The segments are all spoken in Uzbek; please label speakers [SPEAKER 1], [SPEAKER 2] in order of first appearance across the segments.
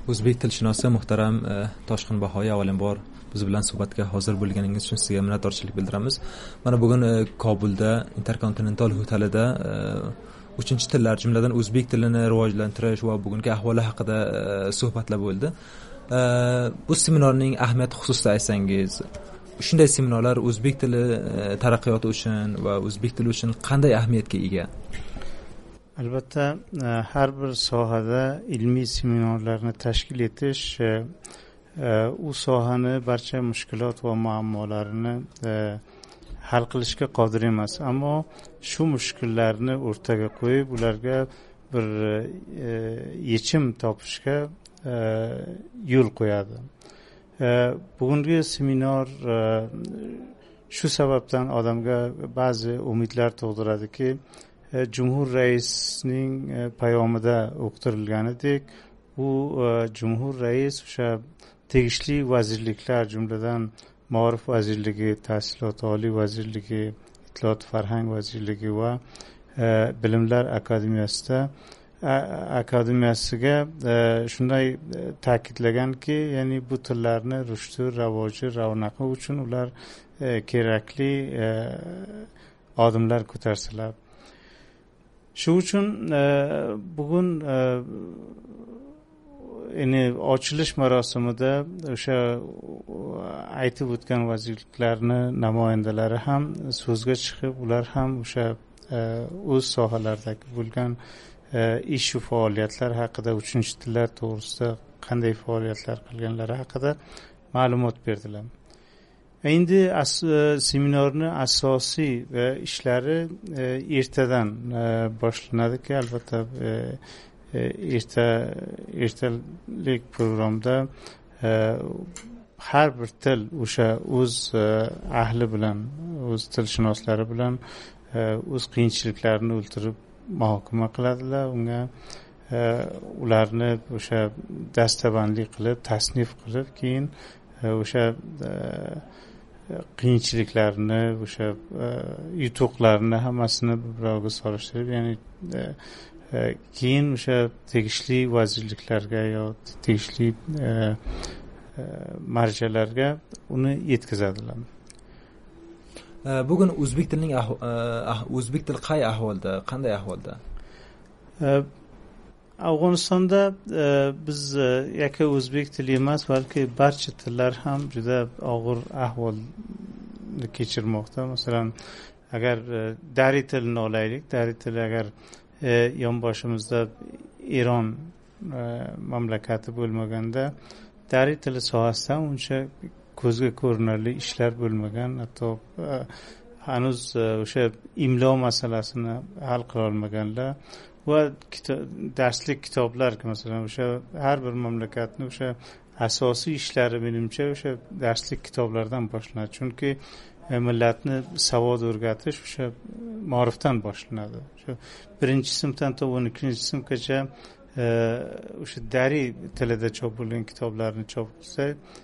[SPEAKER 1] O'zbek tilshunosi muhtaram Toshqin Bahoy, avvalambor biz bilan suhbatga hozir bo'lganingiz uchun sizga minnatdorchilik bildiramiz. Mana bugun Kobulda Intercontinental hotelida 3-tillar, jumladan o'zbek tilini rivojlantirish va bugungi ahvoli haqida suhbatlar bo'ldi. Bu seminarning ahamiyati xususida aytsangiz, shunday seminarlar o'zbek tili taraqqiyoti uchun va o'zbek tili uchun qanday ahamiyatga ega?
[SPEAKER 2] Albatta, har bir sohada ilmiy seminarlarni tashkil etish u sohani barcha mushkulot va muammolarini hal qilishga qodir emas, ammo shu mushkullarni o'rtaga qo'yib ularga bir yechim topishga yo'l qo'yadi. Bugungi seminar shu sababdan odamga ba'zi umidlar tug'diradiki, Cumhur Raisning payomida o'qitilganidek, bu Cumhur Rais o'sha tegishli vazirliklar, jumladan Ma'rif vazirligi, Tahsilot oliy vazirligi, Ittilot farhang vazirligi va Bilimlar akademiyasiga shunday ta'kidlaganki, ya'ni bu tillarni rushdi, ravoji, ravnaqi uchun ular kerakli odimlar ko'tarsalar. Shu uchun bugun ochilish marosimida o'sha aytib o'tgan vazirliklarni namoyandalari ham so'zga chiqib, ular ham o'sha o'z sohalaridagi bo'lgan ish va faoliyatlar haqida, 3-tillar to'g'risida qanday faoliyatlar qilganlari haqida ma'lumot berdilar. Endi seminarni asosiy ishlari ertadan boshlanadiki, albatta ertalik programda har bir til o'sha o'z ahli bilan, o'z tilshunoslari bilan o'z qiyinchiliklarini o'ltirib muhokama qiladilar. Unga ularni o'sha dastabandlik qilib, tasnif qilib, keyin o'sha qiyinchiliklarni, o'sha yutuqlarni hammasini birovga solishtirib, ya'ni keyin o'sha tegishli vazirliklarga yo tegishli marjalarga uni yetkazadilar.
[SPEAKER 1] Bugun o'zbek tilining o'zbek tili qay ahvolda, qanday ahvolda?
[SPEAKER 2] Afg'onistonda biz yakka o'zbek tili emas, balki barcha tillar ham juda og'ir ahvolni kechirmoqda. Masalan, agar Dari tilini olaylik, Dari tili agar yonboshimizda Eron mamlakati bo'lmaganda, Dari tili sohasida uncha ko'zga ko'rinarli ishlar bo'lmagan, hatto hanuz o'sha imlo masalasini hal qila olmaganlar va darslik kitoblar, masalan, o'sha har bir mamlakatni o'sha asosiy ishlari menimcha o'sha darslik kitoblardan boshlanadi. Chunki millatni savod o'rgatish o'sha ma'rifdan boshlanadi. O'sha 1-sinfdan to 12 sinfgacha o'sha Dari tilida chop bo'lgan kitoblarni chop qilsa,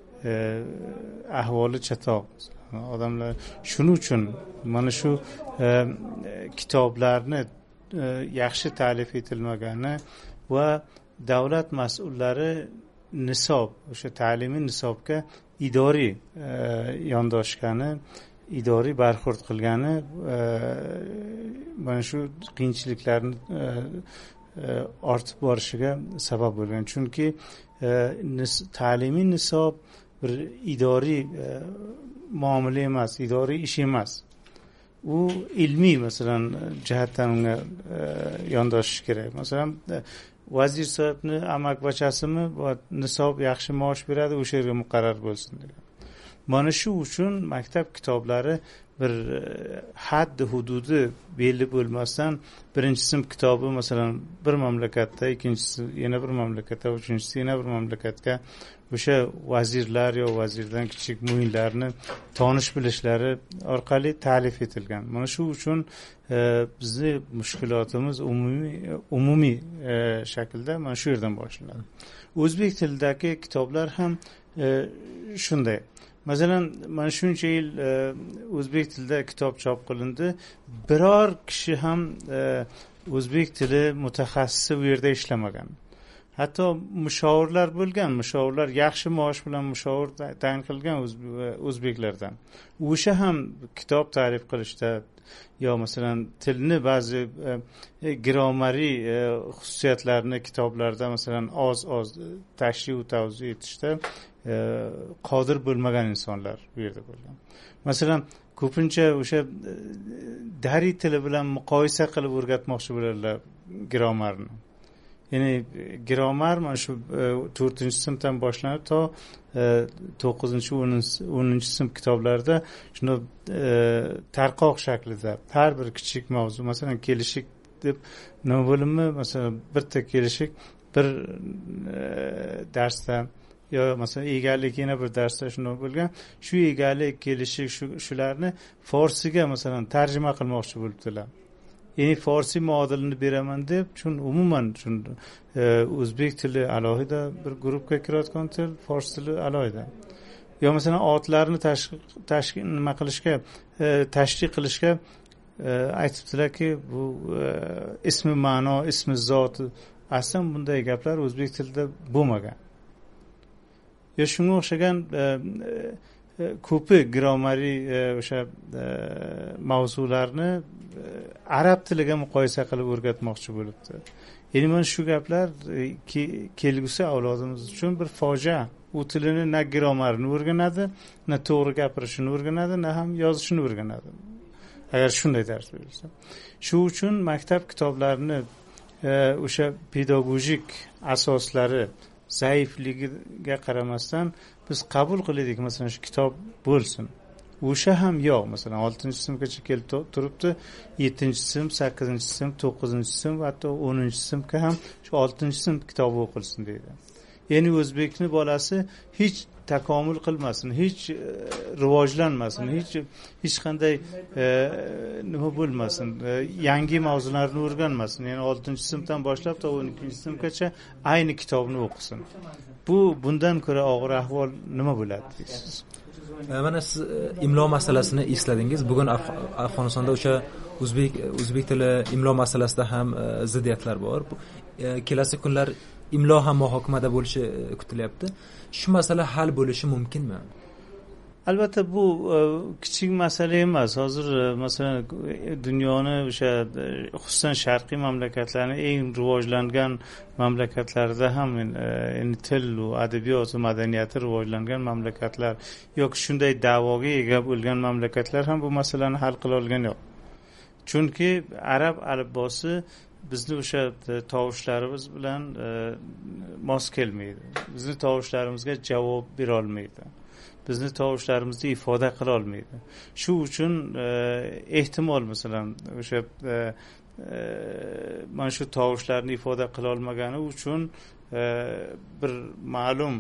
[SPEAKER 2] ahvoli chatoq. Odamlar shuning uchun mana shu kitoblarni yaxshi ta'lif etilmagani va davlat mas'ullari nisob, o'sha ta'limiy nisobga idoriy yondoshgani, idoriy barxurd qilgani mana shu qiyinchiliklarni ortib borishiga sabab bo'lgan. Chunki ta'limiy nisob bir idoriy muomala emas, idoriy ish emas. U ilmiy, masalan, jihatdan unga yondoshish kerak. Masalan, vazir so'bni amakbachasimi va nisob yaxshi maosh beradi, o'sha yerga muqarrar bo'lsin degan. Mana shu uchun maktab kitoblari bir haddi hududi belli bo'lmasdan, 1-sinf kitobi masalan bir mamlakatda, ikkinchisi yana bir mamlakatda, uchinchisi yana bir mamlakatga o'sha vazirlar yo vazirdan kichik muinlarni tonish bilishlari orqali ta'lif etilgan. Mana shu uchun bizni mushkulotimiz umumiy shaklda mana shu yerdan boshlanadi. O'zbek tilidagi kitoblar ham shunday. Masalan, mana shuncha yil o'zbek tilida kitob chop qilindi. Biror kishi ham o'zbek tili mutaxassisi bu yerda ishlamagan. hatto mushovirlar bo'lgan, mushovirlar yaxshi maosh bilan mushovir tayin qilgan o'zbeklardan. O'sha ham kitob ta'rif qilishda yo masalan tilni ba'zi grammariy xususiyatlarini kitoblarda masalan oz tashrih va tavzih etishda qodir bo'lmagan insonlar bu yerda bo'lgan. Masalan, ko'pincha o'sha dariy tili bilan muqoyisa qilib o'rgatmoqchi bo'ladilar grammarni. Ya'ni grammar mana shu 4-sinfdan boshlanib to 9-10-sinf kitoblarda shuni tarqoq shaklida har bir kichik mavzu, masalan kelishik deb nima bo'linmi, masalan bitta kelishik bir darsda yo masalan egalik yana bir darsda shunday bo'lgan, shu egalik kelishik shularni forsiga masalan tarjima qilmoqchi bo'libdilar. Ya'ni forsiy muodilini beraman deb, chun umuman o'zbek tili alohida bir guruhga kirayotgan til, fors tili alohida. Yo masalan otlarni tashkil qilishga aytibdilarki, bu ismi ma'no, ismi zot, aslan bunday gaplar o'zbek tilida bo'lmagan. Yo shunga o'xshagan ko'pi grammariy o'sha mavzularni arab tiliga muqoyisa qilib o'rgatmoqchi bo'libdi. Ya'ni mana shu gaplar kelgusi avlodimiz uchun bir fojia. U tilini na grammarini o'rganadi, na to'g'ri gapirishini o'rganadi, na ham yozishini o'rganadi. Agar shunday dars berilsa. Shu uchun maktab kitoblarini o'sha pedagogik asoslari zaifligiga qaramasdan biz qabul qildik, masalan shu kitob bo'lsin. O'sha ham yo'q, masalan 6-sinfgacha kelib turibdi, 7-sinf, 8-sinf, 9-sinf va hatto 10-sinfga ham shu 6-sinf kitobi o'qilsin deydi. Ya'ni o'zbekni bolasi hech takomul qilmasin, hech rivojlanmasin, hech qanday nima bo'lmasin, yangi mavzularni o'rganmasin. Ya'ni 6-sinfdan boshlab to 12-sinfgacha ayni kitobni o'qisin. Bundan ko'ra og'ir ahvol nima bo'ladi deysiz?
[SPEAKER 1] Mana siz imlo masalasini esladingiz. Bugun Afg'onistonda o'sha o'zbek tili imlo masalasida ham ziddiyatlar bor. Kelasi kunlar imlo ham muhokamada bo'lishi kutilyapti. Shu masala hal bo'lishi mumkinmi?
[SPEAKER 2] Albatta bu kichik masala emas. Hozir masalan dunyoni o'sha xususan sharqiy mamlakatlarning eng rivojlangan mamlakatlarida ham til va adabiyot va madaniyati rivojlangan mamlakatlar yoki shunday da'voga ega bo'lgan mamlakatlar ham bu masalani hal qila olgani yo'q. Chunki arab alifbosi bizni o'sha tovushlarimiz bilan mos kelmaydi. Bizni tovushlarimizga javob bera olmaydi. Bizni tovushlarimizda ifoda qila olmaydi. Shu uchun ehtimol masalan o'sha mana shu tovushlarni ifoda qila olmagani uchun bir ma'lum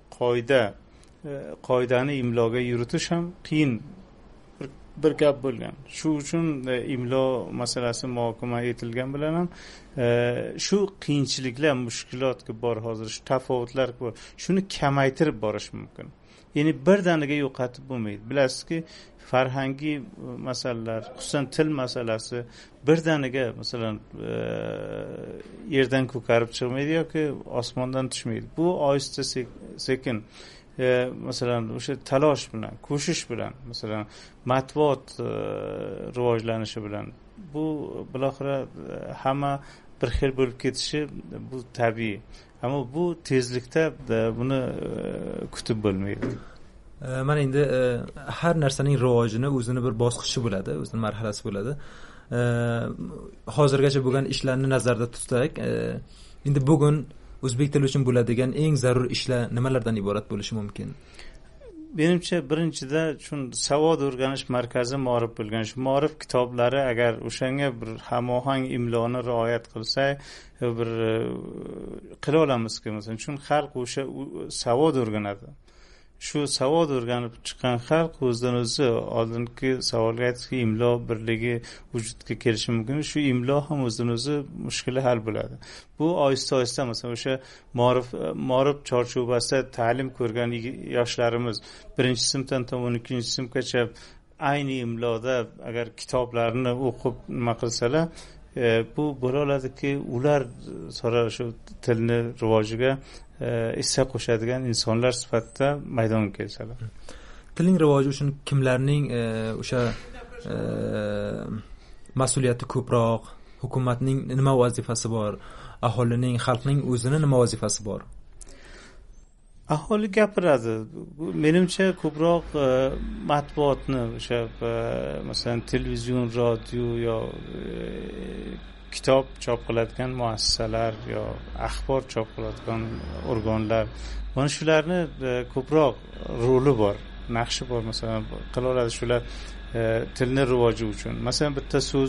[SPEAKER 2] qoidani imloga yuritish ham qiyin bir gap bo'lgan. Shu uchun imlo masalasi muhokama etilgan bilan ham shu qiyinchiliklar, mushkulotga bor, hozir shu tafovutlar bor. Shuni kamaytirib borish mumkin. Ya'ni birdaniga yo'qotib bo'lmaydi. Bilasizki, farhangiy masalalar, xususan til masalasi birdaniga masalan yerdan ko'karib chiqmaydi yoki osmondan tushmaydi. Bu ohista sekin masalan o'sha talosh bilan, ko'shish bilan, masalan matbuot rivojlanishi bilan bu biroqra hamma bir xil bo'lib ketishi bu tabiiy. Ammo bu tezlikda buni kutib bo'lmaydi.
[SPEAKER 1] Mana endi har narsaning rivojini o'zini bir bosqichi bo'ladi, o'zining marhalasi bo'ladi. Hozirgacha bo'lgan ishlarni nazarda tutsak, endi bugun o'zbek tili uchun bo'ladigan eng zarur ishlar nimalardan iborat bo'lishi mumkin?
[SPEAKER 2] Menimcha birinchida savod o'rganish markazi Ma'rif bo'lgan. Shu Ma'rif kitoblari agar o'shanga bir hamohang imloni rioyat qilsa, bir qila olamizki, masalan, chunki xalq o'sha savod o'rganadi. Shu savod o'rganib chiqqan xalq o'zidan o'zi oldingi savolga aytdiki, imlo birligi vujudga kelishi mumkin. Shu imlo ham o'zidan o'zi mushkuli hal bo'ladi. Bu oyista masalan o'sha Ma'rif chorchubasida ta'lim ko'rgan yoshlarimiz 1-sinfdan 12-sinfgacha ayni imloda agar kitoblarni o'qib nima qilsalar, bu bo'la oladiki, ular shu tilni rivojiga hissa qo'shadigan insonlar sifatida maydonga kelsalar.
[SPEAKER 1] Tilning rivoji uchun kimlarning o'sha mas'uliyati ko'proq, hukumatning nima vazifasi bor, aholining, xalqning o'zini nima vazifasi bor?
[SPEAKER 2] Aholi gapiradi. Menimcha ko'proq matbuotni, o'sha masalan televizion, radio yo kitob chop qiladigan muassasalar yo axborot chop qiladigan organlar, mana shularni ko'proq roli bor, naqshi bor. Masalan, qila oladi shular tilni rivoji uchun. Masalan, bitta so'z,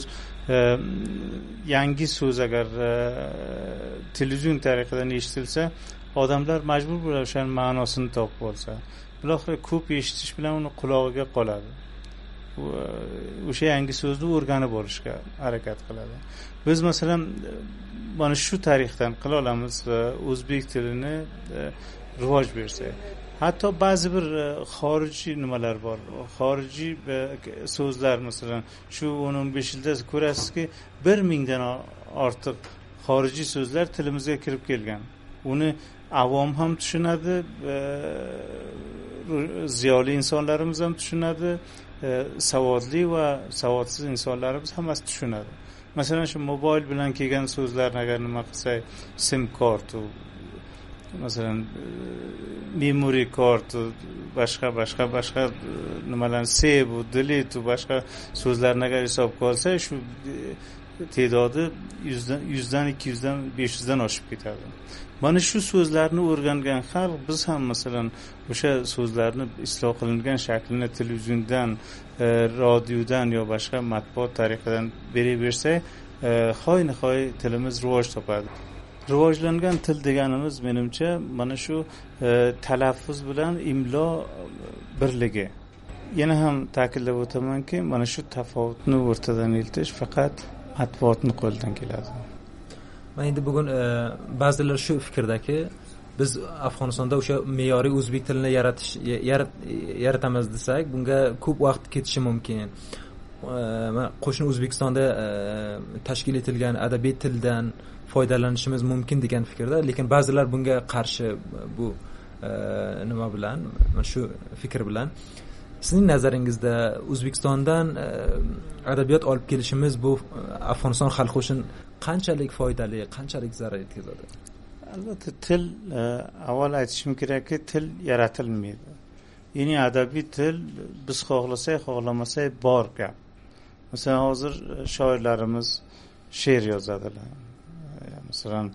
[SPEAKER 2] yangi so'z agar televizion tariqadan eshitilsa, odamlar majbur bo'ladi o'shaning ma'nosini topib olsa. Biroq ko'p eshitish bilan uni qulog'iga qoladi. O'sha yangi so'zni o'rganib olishga harakat qiladi. Biz masalan mana shu tarixdan qila olamiz o'zbek tilini rivoj bersak. Hatto ba'zi bir xorijiy nimalar bor. Xorijiy so'zlar, masalan, shu 10-15 yilda ko'rasizki, 1000 dan ortiq xorijiy so'zlar tilimizga kirib kelgan. Uni avom ham tushunadi, ziyoli insonlarimiz ham tushunadi, savodli va savodsiz insonlarimiz hammasi tushunadi. Masalan, shu mobil bilan kelgan so'zlarni agar nima qilsak, sim kart, masalan memory kart, boshqa nimalarni save, delete, boshqa so'zlarni agar hisobga olsa, shu ta'dodi 100 dan 200 dan 500 dan oshib ketadi. Mana shu so'zlarni o'rgangan xalq, biz ham masalan o'sha so'zlarni isloh qilingan shaklini televiziondan, radiodan yo boshqa matbuot tariqadan beraversak, hoy-nihoy tilimiz rivoj topadi. Rivojlangan til deganimiz menimcha mana shu talaffuz bilan imlo birligi. Yana ham ta'kidlab o'tamanki, mana shu tafovutni o'rtadan yiltish faqat matbuotni qo'ldan keladi.
[SPEAKER 1] Men endi bugun ba'zilar shu fikrdaki, biz Afg'onistonda o'sha me'yoriy o'zbek tilini yaratamiz desak, bunga ko'p vaqt ketishi mumkin. Qo'shni O'zbekistonda tashkil etilgan adabiy tildan foydalanishimiz mumkin degan fikrda, lekin ba'zilar bunga qarshi. Bu nima bilan, shu fikr bilan sizning nazaringizda O'zbekistondan adabiyot olib kelishimiz bu Afg'oniston xalqi uchun qanchalik foydali, qanchalik zarar yetkazadi?
[SPEAKER 2] Albatta, til, avval aytishim kerakki, til yaratilmaydi. Ya'ni adabiy til biz xohlasak, xohlamasak bor gap. Masalan, hozir shoirlarimiz she'r yozadilar. Masalan,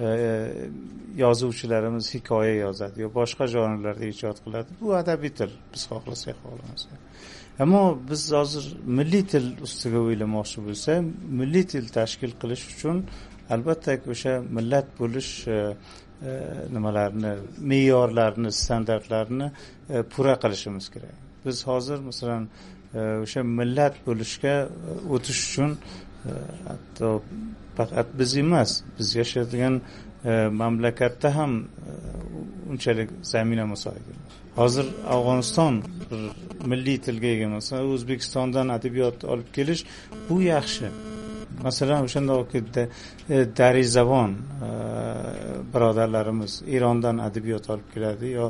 [SPEAKER 2] yozuvchilarimiz hikoya yozadi yo boshqa janrlarda ijod qiladi. Bu adabiy til, biz xohlasak, xohlamasak. Ammo biz hozir milliy til ustiga o'ylamoqchi bo'lsak, milliy til tashkil qilish uchun albatta o'sha millat bo'lish nimalarni, me'yorlarni, standartlarni pura qilishimiz kerak. Biz hozir masalan o'sha millat bo'lishga o'tish uchun hatto faqat biz emas, biz yashaydigan mamlakatda ham unchalik zamina musoid emas. Hozir Afg'oniston milliy tilga ega emas. O'zbekistondan adabiyot olib kelish bu yaxshi. Masalan, o'shandoqki Darizavon birodarlarimiz Erondan adabiyot olib keladi yo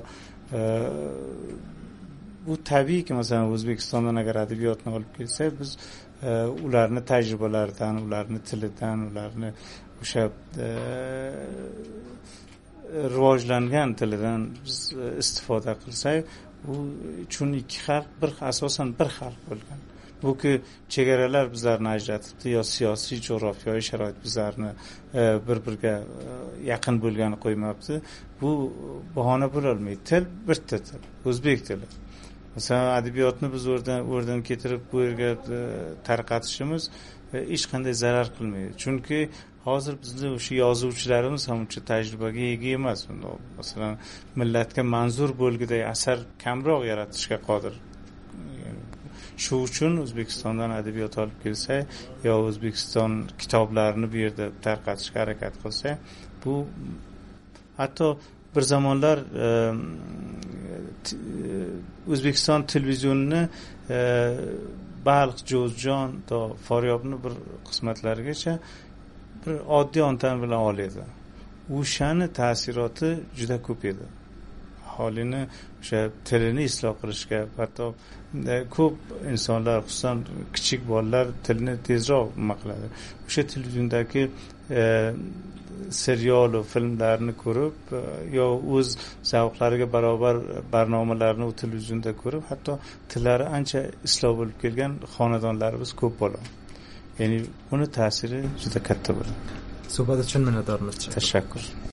[SPEAKER 2] bu tabiiyki, masalan, O'zbekistondan agar adabiyotni olib kelsak, biz ularni tajribalaridan, ularni tilidan, ularni o'sha rivojlangan tilidan biz istifoda qilsak, u uchun ikki xalq asosan bir xalq bo'lgan. Bu-ki chegaralar bizlarni ajratibdi yo siyosiy, jo'g'rofiyoviy sharoit bizlarni bir-biriga yaqin bo'lgani qo'ymabdi. Bu bahona bo'la olmaydi. Til bitta til, o'zbek tili. Masalan, adabiyotni biz o'rdan ketirib bu yerga tarqatishimiz hech qanday zarar qilmaydi. Chunki hozir bizning o'sha yozuvchilarimiz ham uncha tajribaga ega emas. Masalan, millatga manzur bo'lgudek asar kamroq yaratishga qodir. Shu uchun O'zbekistondan adabiyot olib kelsa yo O'zbekiston kitoblarini bu yerda tarqatishga harakat qilsa, bu hatto bir zamonlar O'zbekiston televizionini Balx, Jo'zjon to Faryobni bir qismatlarigacha bir oddiy ontani bilan oladi. O'shani ta'siroti juda ko'p edi. Aholini o'sha tilini isloh qilishga, hatto ko'p insonlar, xususan kichik bolalar tilni tezroq nima qiladi. O'sha televizyondagi serial va filmlarni ko'rib, yo o'z zavqlariga barobar barnomalarni u televizyonda ko'rib, hatto tillari ancha isloh bo'lib kelgan xonadonlarimiz ko'p bo'ladi. Ya'ni uni ta'siri juda katta bo'ladi.
[SPEAKER 1] Suhbat uchun minnatdormiz.
[SPEAKER 2] Tashakkur.